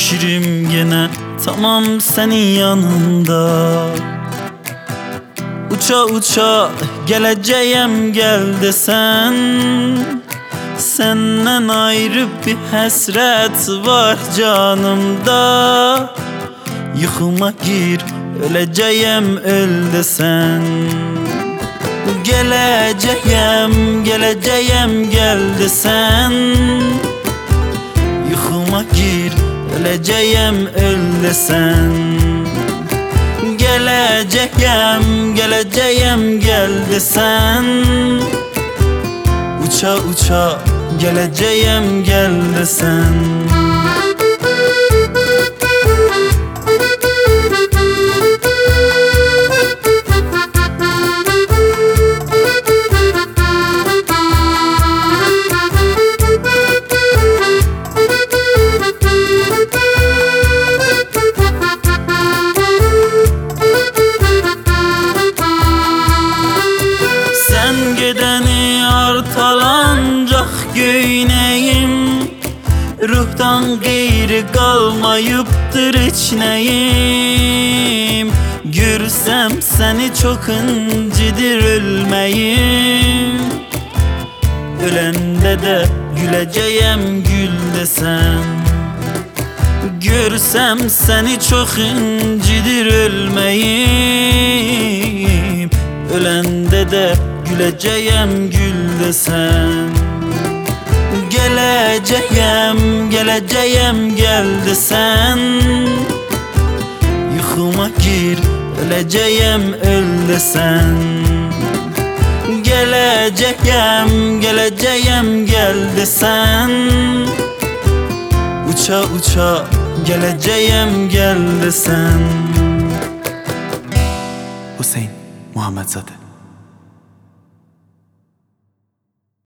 Fikrim gene tamam senin yanında. Uça uça geleceğim gel desen, senden ayrı bir hasret var canımda. Yıkıma gir öleceğim öl desen. Geleceğim geleceğim gel desen, yıkıma gir öleceğim öl desen. Geleceğim geleceğim gel desen, uça uça geleceğim gel desen. Gideni artalancak göyneyim, ruhtan gayri kalmayıptır hiç neyim. Görsem seni çok incidir ölmeyim, ölende de güleceğim gül desen. Görsem seni çok incidir ölmeyim, ölende de güleceğim gül desen. Geleceğim geleceğim gel desen, yıkıma gir öleceğim öl desen. Geleceğim geleceğim gel desen, uça uça geleceğim gel desen. Hüseyin Muhammedzade.